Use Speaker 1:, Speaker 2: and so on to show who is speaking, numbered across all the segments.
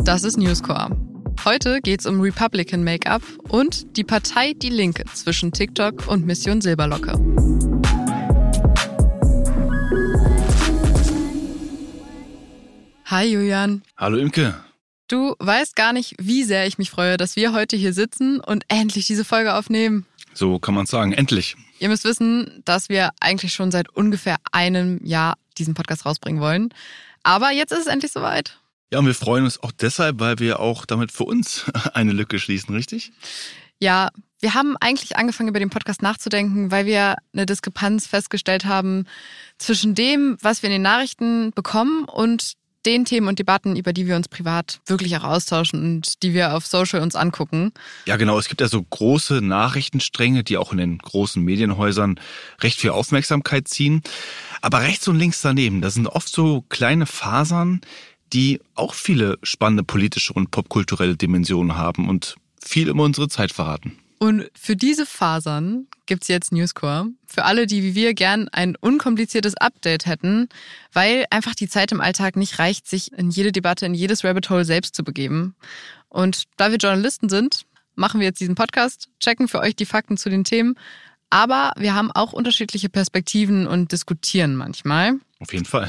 Speaker 1: Das ist Newscore. Heute geht's um Republican Make-up und die Partei Die Linke zwischen TikTok und Mission Silberlocke. Hi Julian.
Speaker 2: Hallo Imke.
Speaker 1: Du weißt gar nicht, wie sehr ich mich freue, dass wir heute hier sitzen und endlich diese Folge aufnehmen.
Speaker 2: So kann man sagen, endlich.
Speaker 1: Ihr müsst wissen, dass wir eigentlich schon seit ungefähr einem Jahr diesen Podcast rausbringen wollen. Aber jetzt ist es endlich soweit.
Speaker 2: Ja, und wir freuen uns auch deshalb, weil wir auch damit für uns eine Lücke schließen, richtig?
Speaker 1: Ja, wir haben eigentlich angefangen, über den Podcast nachzudenken, weil wir eine Diskrepanz festgestellt haben zwischen dem, was wir in den Nachrichten bekommen und den Themen und Debatten, über die wir uns privat wirklich auch austauschen und die wir auf Social uns angucken.
Speaker 2: Ja, genau. Es gibt ja so große Nachrichtenstränge, die auch in den großen Medienhäusern recht viel Aufmerksamkeit ziehen. Aber rechts und links daneben, das sind oft so kleine Fasern, die auch viele spannende politische und popkulturelle Dimensionen haben und viel über unsere Zeit verraten.
Speaker 1: Und für diese Fasern gibt's jetzt Newscore. Für alle, die wie wir gern ein unkompliziertes Update hätten, weil einfach die Zeit im Alltag nicht reicht, sich in jede Debatte, in jedes Rabbit Hole selbst zu begeben. Und da wir Journalisten sind, machen wir jetzt diesen Podcast, checken für euch die Fakten zu den Themen. Aber wir haben auch unterschiedliche Perspektiven und diskutieren manchmal.
Speaker 2: Auf jeden Fall.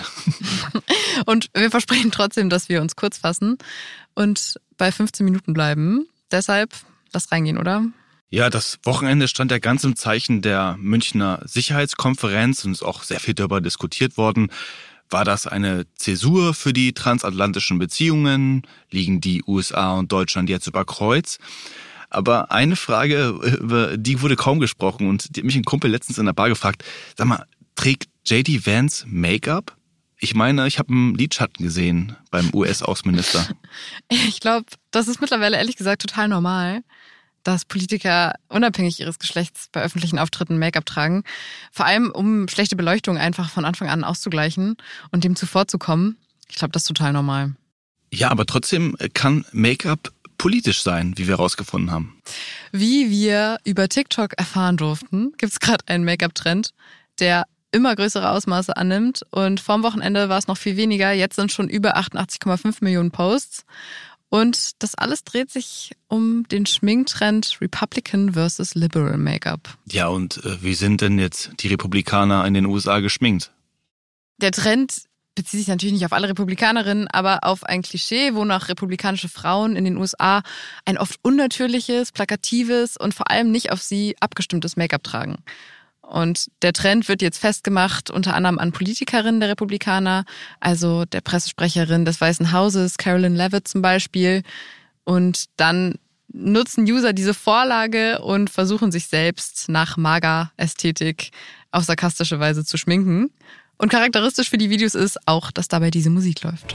Speaker 1: Und wir versprechen trotzdem, dass wir uns kurz fassen und bei 15 Minuten bleiben. Deshalb, lass reingehen, oder?
Speaker 2: Ja, das Wochenende stand ja ganz im Zeichen der Münchner Sicherheitskonferenz und ist auch sehr viel darüber diskutiert worden. War das eine Zäsur für die transatlantischen Beziehungen? Liegen die USA und Deutschland jetzt über Kreuz? Aber eine Frage, über die wurde kaum gesprochen und die hat mich ein Kumpel letztens in der Bar gefragt. Sag mal, trägt J.D. Vance Make-up? Ich meine, ich habe einen Lidschatten gesehen beim US-Außenminister.
Speaker 1: Ich glaube, das ist mittlerweile ehrlich gesagt total normal, dass Politiker unabhängig ihres Geschlechts bei öffentlichen Auftritten Make-up tragen. Vor allem, um schlechte Beleuchtung einfach von Anfang an auszugleichen und dem zuvorzukommen. Ich glaube, das ist total normal.
Speaker 2: Ja, aber trotzdem kann Make-up politisch sein, wie wir herausgefunden haben.
Speaker 1: Wie wir über TikTok erfahren durften, gibt es gerade einen Make-up-Trend, der immer größere Ausmaße annimmt. Und vorm Wochenende war es noch viel weniger. Jetzt sind schon über 88,5 Millionen Posts. Und das alles dreht sich um den Schminktrend Republican versus Liberal Make-up.
Speaker 2: Ja, und wie sind denn jetzt die Republikaner in den USA geschminkt? Der
Speaker 1: Trend bezieht sich natürlich nicht auf alle Republikanerinnen, aber auf ein Klischee, wonach republikanische Frauen in den USA ein oft unnatürliches, plakatives und vor allem nicht auf sie abgestimmtes Make-up tragen. Und der Trend wird jetzt festgemacht unter anderem an Politikerinnen der Republikaner, also der Pressesprecherin des Weißen Hauses, Carolyn Leavitt zum Beispiel. Und dann nutzen User diese Vorlage und versuchen sich selbst nach MAGA-Ästhetik auf sarkastische Weise zu schminken. Und charakteristisch für die Videos ist auch, dass dabei diese Musik läuft.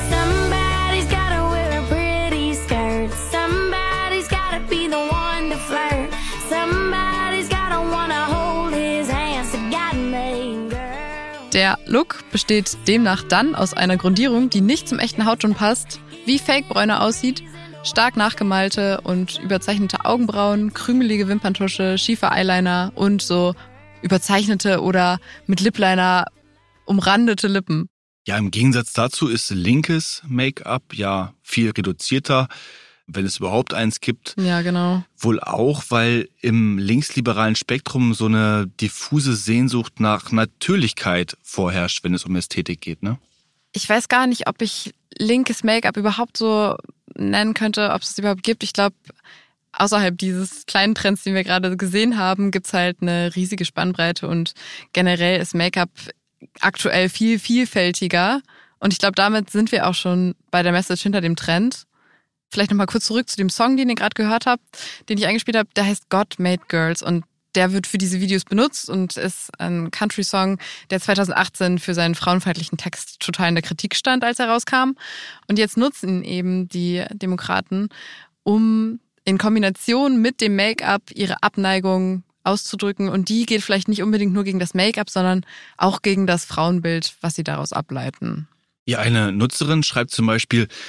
Speaker 1: Der Look besteht demnach dann aus einer Grundierung, die nicht zum echten Hautton passt, wie Fake-Bräune aussieht, stark nachgemalte und überzeichnete Augenbrauen, krümelige Wimperntusche, schiefe Eyeliner und so überzeichnete oder mit Lipliner umrandete Lippen.
Speaker 2: Ja, im Gegensatz dazu ist linkes Make-up ja viel reduzierter, wenn es überhaupt eins gibt.
Speaker 1: Ja, genau.
Speaker 2: Wohl auch, weil im linksliberalen Spektrum so eine diffuse Sehnsucht nach Natürlichkeit vorherrscht, wenn es um Ästhetik geht, ne?
Speaker 1: Ich weiß gar nicht, ob ich linkes Make-up überhaupt so nennen könnte, ob es es überhaupt gibt. Ich glaube, außerhalb dieses kleinen Trends, den wir gerade gesehen haben, gibt's halt eine riesige Spannbreite und generell ist Make-up aktuell viel vielfältiger. Und ich glaube, damit sind wir auch schon bei der Message hinter dem Trend. Vielleicht nochmal kurz zurück zu dem Song, den ihr gerade gehört habt, den ich eingespielt habe. Der heißt God Made Girls und der wird für diese Videos benutzt und ist ein Country-Song, der 2018 für seinen frauenfeindlichen Text total in der Kritik stand, als er rauskam. Und jetzt nutzen eben die Demokraten, um in Kombination mit dem Make-up ihre Abneigung auszudrücken. Und die geht vielleicht nicht unbedingt nur gegen das Make-up, sondern auch gegen das Frauenbild, was sie daraus ableiten.
Speaker 2: Ja, eine Nutzerin schreibt zum Beispiel: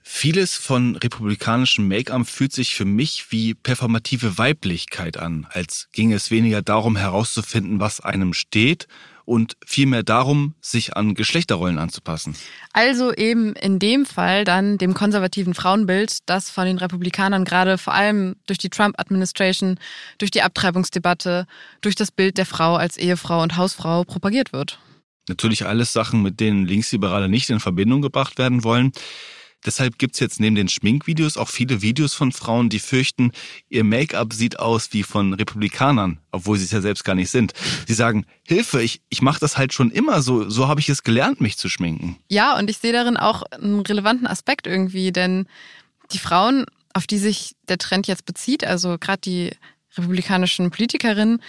Speaker 2: Vieles von republikanischem Make-up fühlt sich für mich wie performative Weiblichkeit an, als ginge es weniger darum herauszufinden, was einem steht und vielmehr darum, sich an Geschlechterrollen anzupassen.
Speaker 1: Also eben in dem Fall dann dem konservativen Frauenbild, das von den Republikanern gerade vor allem durch die Trump-Administration, durch die Abtreibungsdebatte, durch das Bild der Frau als Ehefrau und Hausfrau propagiert wird.
Speaker 2: Natürlich alles Sachen, mit denen Linksliberale nicht in Verbindung gebracht werden wollen. Deshalb gibt's jetzt neben den Schminkvideos auch viele Videos von Frauen, die fürchten, ihr Make-up sieht aus wie von Republikanern, obwohl sie es ja selbst gar nicht sind. Sie sagen, Hilfe, ich mache das halt schon immer so habe ich es gelernt, mich zu schminken.
Speaker 1: Ja, und ich sehe darin auch einen relevanten Aspekt irgendwie, denn die Frauen, auf die sich der Trend jetzt bezieht, also gerade die republikanischen Politikerinnen,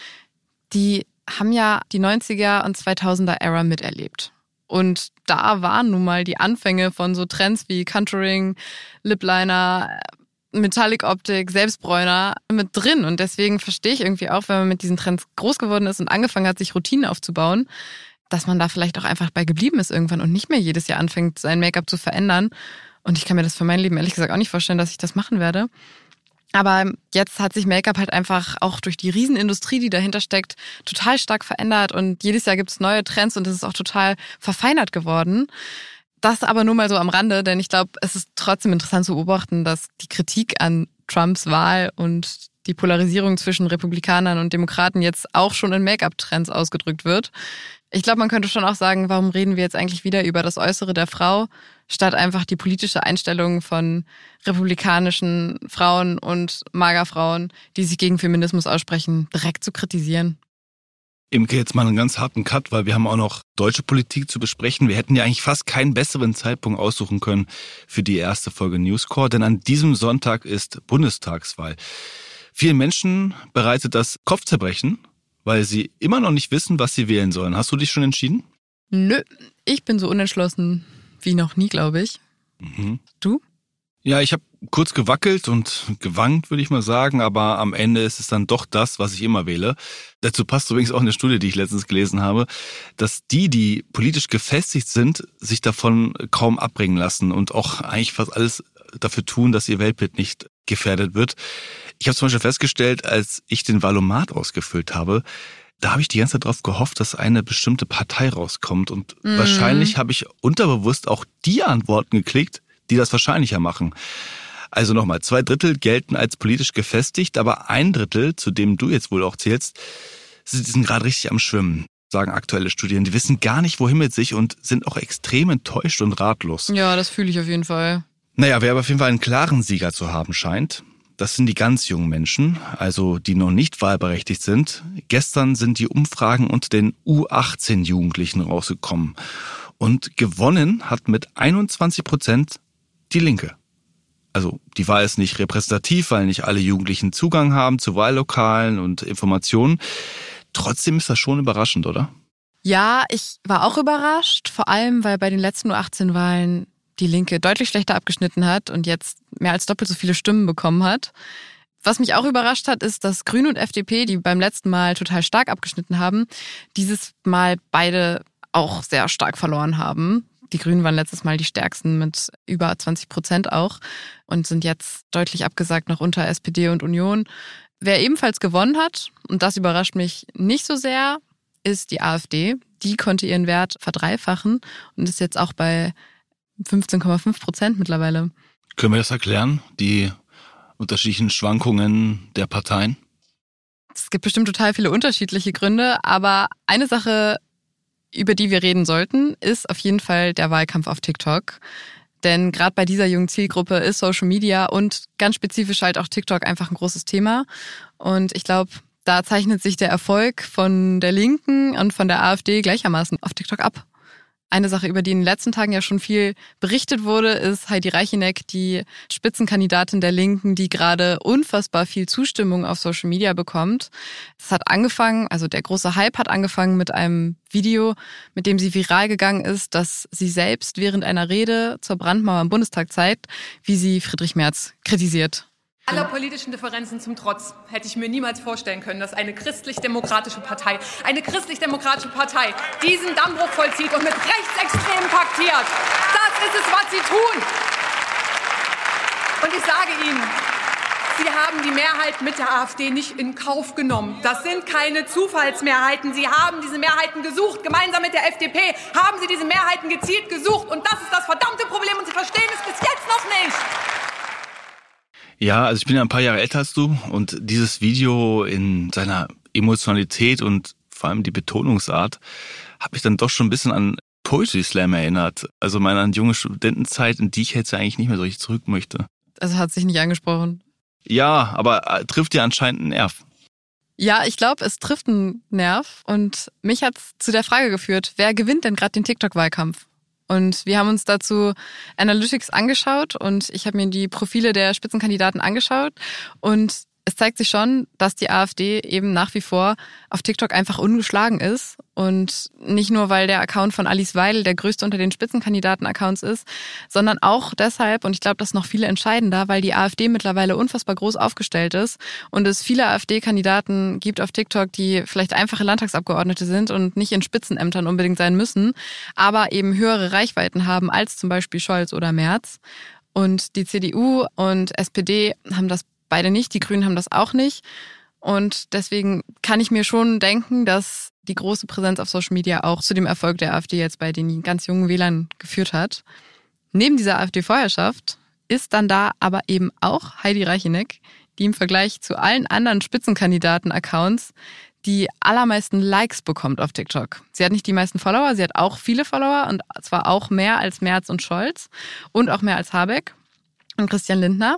Speaker 1: die haben ja die 90er und 2000er-Ära miterlebt. Und da waren nun mal die Anfänge von so Trends wie Contouring, Lip-Liner, Metallic-Optik, Selbstbräuner mit drin. Und deswegen verstehe ich irgendwie auch, wenn man mit diesen Trends groß geworden ist und angefangen hat, sich Routinen aufzubauen, dass man da vielleicht auch einfach bei geblieben ist irgendwann und nicht mehr jedes Jahr anfängt, sein Make-up zu verändern. Und ich kann mir das für mein Leben ehrlich gesagt auch nicht vorstellen, dass ich das machen werde. Aber jetzt hat sich Make-up halt einfach auch durch die Riesenindustrie, die dahinter steckt, total stark verändert und jedes Jahr gibt's neue Trends und es ist auch total verfeinert geworden. Das aber nur mal so am Rande, denn ich glaube, es ist trotzdem interessant zu beobachten, dass die Kritik an Trumps Wahl und die Polarisierung zwischen Republikanern und Demokraten jetzt auch schon in Make-up-Trends ausgedrückt wird. Ich glaube, man könnte schon auch sagen, warum reden wir jetzt eigentlich wieder über das Äußere der Frau, statt einfach die politische Einstellung von republikanischen Frauen und Magerfrauen, die sich gegen Feminismus aussprechen, direkt zu kritisieren.
Speaker 2: Imke, jetzt mal einen ganz harten Cut, weil wir haben auch noch deutsche Politik zu besprechen. Wir hätten ja eigentlich fast keinen besseren Zeitpunkt aussuchen können für die erste Folge Newscore, denn an diesem Sonntag ist Bundestagswahl. Vielen Menschen bereitet das Kopfzerbrechen, weil sie immer noch nicht wissen, was sie wählen sollen. Hast du dich schon entschieden?
Speaker 1: Nö, ich bin so unentschlossen wie noch nie, glaube ich. Du?
Speaker 2: Ja, ich habe kurz gewackelt und gewankt, würde ich mal sagen, aber am Ende ist es dann doch das, was ich immer wähle. Dazu passt übrigens auch eine Studie, die ich letztens gelesen habe, dass die politisch gefestigt sind, sich davon kaum abbringen lassen und auch eigentlich fast alles dafür tun, dass ihr Weltbild nicht gefährdet wird. Ich habe zum Beispiel festgestellt, als ich den Valomat ausgefüllt habe, da habe ich die ganze Zeit darauf gehofft, dass eine bestimmte Partei rauskommt. Und wahrscheinlich habe ich unterbewusst auch die Antworten geklickt, die das wahrscheinlicher machen. Also nochmal, 2/3 gelten als politisch gefestigt, aber 1/3, zu dem du jetzt wohl auch zählst, die sind gerade richtig am Schwimmen, sagen aktuelle Studien. Die wissen gar nicht, wohin mit sich und sind auch extrem enttäuscht und ratlos.
Speaker 1: Ja, das fühle ich auf jeden Fall.
Speaker 2: Naja, wer aber auf jeden Fall einen klaren Sieger zu haben scheint, das sind die ganz jungen Menschen, also die noch nicht wahlberechtigt sind. Gestern sind die Umfragen unter den U18-Jugendlichen rausgekommen. Und gewonnen hat mit 21% die Linke. Also die Wahl ist nicht repräsentativ, weil nicht alle Jugendlichen Zugang haben zu Wahllokalen und Informationen. Trotzdem ist das schon überraschend, oder?
Speaker 1: Ja, ich war auch überrascht, vor allem, weil bei den letzten U18-Wahlen die Linke deutlich schlechter abgeschnitten hat und jetzt mehr als doppelt so viele Stimmen bekommen hat. Was mich auch überrascht hat, ist, dass Grüne und FDP, die beim letzten Mal total stark abgeschnitten haben, dieses Mal beide auch sehr stark verloren haben. Die Grünen waren letztes Mal die stärksten mit über 20% auch und sind jetzt deutlich abgesagt noch unter SPD und Union. Wer ebenfalls gewonnen hat, und das überrascht mich nicht so sehr, ist die AfD. Die konnte ihren Wert verdreifachen und ist jetzt auch bei 15,5% mittlerweile.
Speaker 2: Können wir das erklären, die unterschiedlichen Schwankungen der Parteien?
Speaker 1: Es gibt bestimmt total viele unterschiedliche Gründe, aber eine Sache, über die wir reden sollten, ist auf jeden Fall der Wahlkampf auf TikTok. Denn gerade bei dieser jungen Zielgruppe ist Social Media und ganz spezifisch halt auch TikTok einfach ein großes Thema. Und ich glaube, da zeichnet sich der Erfolg von der Linken und von der AfD gleichermaßen auf TikTok ab. Eine Sache, über die in den letzten Tagen ja schon viel berichtet wurde, ist Heidi Reicheneck, die Spitzenkandidatin der Linken, die gerade unfassbar viel Zustimmung auf Social Media bekommt. Es hat angefangen, also der große Hype hat angefangen mit einem Video, mit dem sie viral gegangen ist, dass sie selbst während einer Rede zur Brandmauer im Bundestag zeigt, wie sie Friedrich Merz kritisiert.
Speaker 3: Aller politischen Differenzen zum Trotz hätte ich mir niemals vorstellen können, dass eine christlich-demokratische Partei diesen Dammbruch vollzieht und mit Rechtsextremen paktiert. Das ist es, was sie tun. Und ich sage Ihnen, Sie haben die Mehrheit mit der AfD nicht in Kauf genommen. Das sind keine Zufallsmehrheiten. Sie haben diese Mehrheiten gesucht. Gemeinsam mit der FDP haben Sie diese Mehrheiten gezielt gesucht. Und das ist das verdammte Problem. Und Sie verstehen es bis jetzt noch nicht.
Speaker 2: Ja, also ich bin ja ein paar Jahre älter als du. Und dieses Video in seiner Emotionalität und vor allem die Betonungsart hat mich dann doch schon ein bisschen an Poetry Slam erinnert. Also meine junge Studentenzeit, in die ich jetzt ja eigentlich nicht mehr so richtig zurück möchte.
Speaker 1: Also hat sich nicht angesprochen.
Speaker 2: Ja, aber trifft dir anscheinend einen Nerv.
Speaker 1: Ja, ich glaube, es trifft einen Nerv. Und mich hat's zu der Frage geführt, wer gewinnt denn gerade den TikTok-Wahlkampf? Und wir haben uns dazu Analytics angeschaut und ich habe mir die Profile der Spitzenkandidaten angeschaut. Und es zeigt sich schon, dass die AfD eben nach wie vor auf TikTok einfach ungeschlagen ist. Und nicht nur, weil der Account von Alice Weidel der größte unter den Spitzenkandidaten-Accounts ist, sondern auch deshalb, und ich glaube, das ist noch viel entscheidender, weil die AfD mittlerweile unfassbar groß aufgestellt ist und es viele AfD-Kandidaten gibt auf TikTok, die vielleicht einfache Landtagsabgeordnete sind und nicht in Spitzenämtern unbedingt sein müssen, aber eben höhere Reichweiten haben als zum Beispiel Scholz oder Merz. Und die CDU und SPD haben das beide nicht, die Grünen haben das auch nicht. Und deswegen kann ich mir schon denken, dass die große Präsenz auf Social Media auch zu dem Erfolg der AfD jetzt bei den ganz jungen Wählern geführt hat. Neben dieser AfD-Vorherrschaft ist dann da aber eben auch Heidi Reicheneck, die im Vergleich zu allen anderen Spitzenkandidaten-Accounts die allermeisten Likes bekommt auf TikTok. Sie hat nicht die meisten Follower, sie hat auch viele Follower und zwar auch mehr als Merz und Scholz und auch mehr als Habeck und Christian Lindner.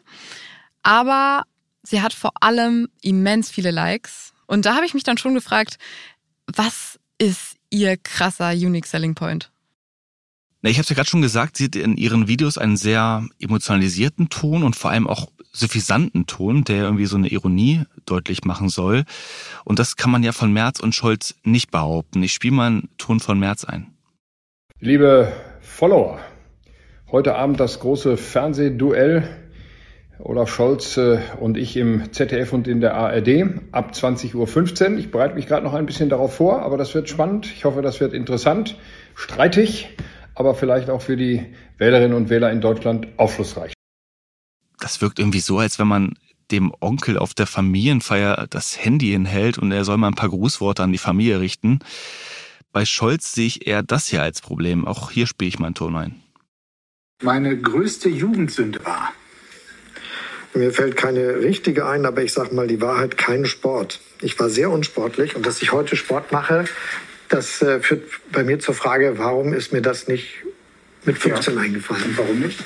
Speaker 1: Aber sie hat vor allem immens viele Likes. Und da habe ich mich dann schon gefragt, was ist ihr krasser Unique Selling Point?
Speaker 2: Ich habe es ja gerade schon gesagt, sie hat in ihren Videos einen sehr emotionalisierten Ton und vor allem auch suffisanten Ton, der irgendwie so eine Ironie deutlich machen soll. Und das kann man ja von Merz und Scholz nicht behaupten. Ich spiele mal einen Ton von Merz ein.
Speaker 4: Liebe Follower, heute Abend das große Fernsehduell Olaf Scholz und ich im ZDF und in der ARD ab 20.15 Uhr. Ich bereite mich gerade noch ein bisschen darauf vor, aber das wird spannend. Ich hoffe, das wird interessant, streitig, aber vielleicht auch für die Wählerinnen und Wähler in Deutschland aufschlussreich.
Speaker 2: Das wirkt irgendwie so, als wenn man dem Onkel auf der Familienfeier das Handy hinhält und er soll mal ein paar Grußworte an die Familie richten. Bei Scholz sehe ich eher das hier als Problem. Auch hier spiele ich mal einen Ton ein.
Speaker 5: Meine größte Jugendsünde war:
Speaker 6: Mir fällt keine richtige ein, aber ich sage mal die Wahrheit, kein Sport. Ich war sehr unsportlich und dass ich heute Sport mache, das führt bei mir zur Frage, warum ist mir das nicht mit 15 eingefallen?
Speaker 5: Und warum nicht?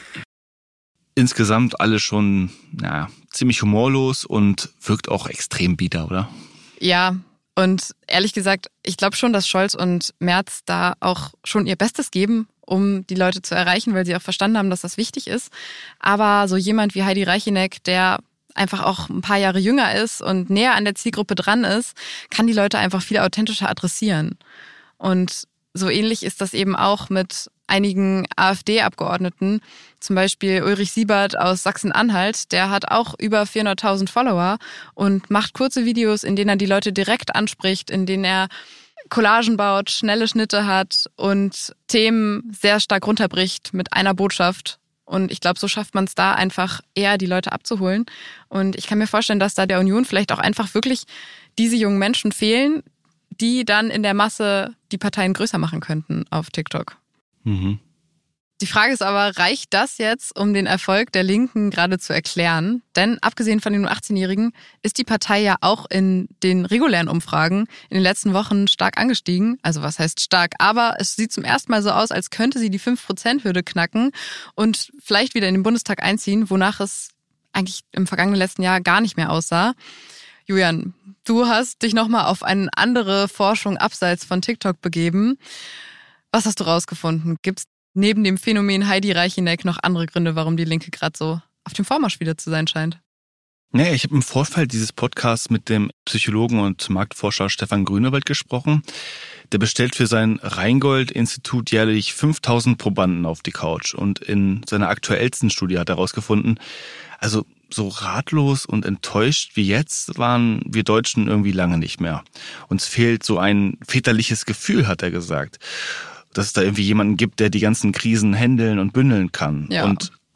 Speaker 2: Insgesamt alle schon ziemlich humorlos und wirkt auch extrem bieder, oder?
Speaker 1: Ja, und ehrlich gesagt, ich glaube schon, dass Scholz und Merz da auch schon ihr Bestes geben, um die Leute zu erreichen, weil sie auch verstanden haben, dass das wichtig ist. Aber so jemand wie Heidi Reicheneck, der einfach auch ein paar Jahre jünger ist und näher an der Zielgruppe dran ist, kann die Leute einfach viel authentischer adressieren. Und so ähnlich ist das eben auch mit einigen AfD-Abgeordneten, zum Beispiel Ulrich Siebert aus Sachsen-Anhalt, der hat auch über 400.000 Follower und macht kurze Videos, in denen er die Leute direkt anspricht, in denen er Collagen baut, schnelle Schnitte hat und Themen sehr stark runterbricht mit einer Botschaft. Und ich glaube, so schafft man es da einfach eher, die Leute abzuholen. Und ich kann mir vorstellen, dass da der Union vielleicht auch einfach wirklich diese jungen Menschen fehlen, die dann in der Masse die Parteien größer machen könnten auf TikTok. Mhm. Die Frage ist aber, reicht das jetzt, um den Erfolg der Linken gerade zu erklären? Denn abgesehen von den nur 18-Jährigen ist die Partei ja auch in den regulären Umfragen in den letzten Wochen stark angestiegen. Also was heißt stark? Aber es sieht zum ersten Mal so aus, als könnte sie die 5%-Hürde knacken und vielleicht wieder in den Bundestag einziehen, wonach es eigentlich im vergangenen letzten Jahr gar nicht mehr aussah. Julian, du hast dich nochmal auf eine andere Forschung abseits von TikTok begeben. Was hast du rausgefunden? Gibt's neben dem Phänomen Heidi Reicheneck noch andere Gründe, warum die Linke gerade so auf dem Vormarsch wieder zu sein scheint?
Speaker 2: Nee, ich habe im Vorfeld dieses Podcasts mit dem Psychologen und Marktforscher Stefan Grünewald gesprochen. Der bestellt für sein Rheingold-Institut jährlich 5.000 Probanden auf die Couch. Und in seiner aktuellsten Studie hat er herausgefunden, also so ratlos und enttäuscht wie jetzt waren wir Deutschen irgendwie lange nicht mehr. Uns fehlt so ein väterliches Gefühl, hat er gesagt. Dass es da irgendwie jemanden gibt, der die ganzen Krisen handeln und bündeln kann.
Speaker 1: Ja.
Speaker 2: Und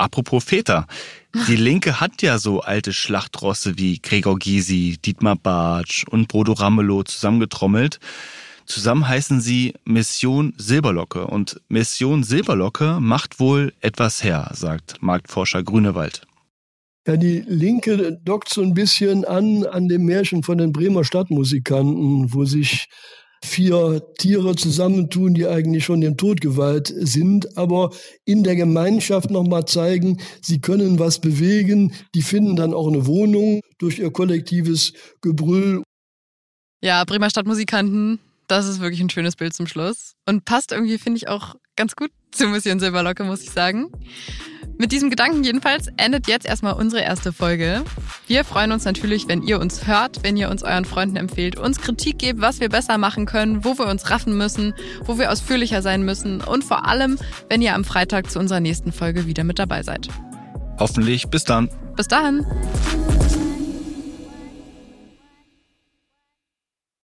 Speaker 2: Apropos Väter. Die Linke hat ja so alte Schlachtrosse wie Gregor Gysi, Dietmar Bartsch und Bodo Ramelow zusammengetrommelt. Zusammen heißen sie Mission Silberlocke. Und Mission Silberlocke macht wohl etwas her, sagt Marktforscher Grünewald.
Speaker 7: Ja, die Linke dockt so ein bisschen an dem Märchen von den Bremer Stadtmusikanten, wo sich 4 Tiere zusammentun, die eigentlich schon dem Tod geweiht sind, aber in der Gemeinschaft nochmal zeigen, sie können was bewegen, die finden dann auch eine Wohnung durch ihr kollektives Gebrüll.
Speaker 1: Ja, Bremer Stadtmusikanten, das ist wirklich ein schönes Bild zum Schluss und passt irgendwie, finde ich, auch ganz gut zu Mission Silberlocke, muss ich sagen. Mit diesem Gedanken jedenfalls endet jetzt erstmal unsere erste Folge. Wir freuen uns natürlich, wenn ihr uns hört, wenn ihr uns euren Freunden empfehlt, uns Kritik gebt, was wir besser machen können, wo wir uns raffen müssen, wo wir ausführlicher sein müssen und vor allem, wenn ihr am Freitag zu unserer nächsten Folge wieder mit dabei seid.
Speaker 2: Hoffentlich bis dann.
Speaker 1: Bis dahin.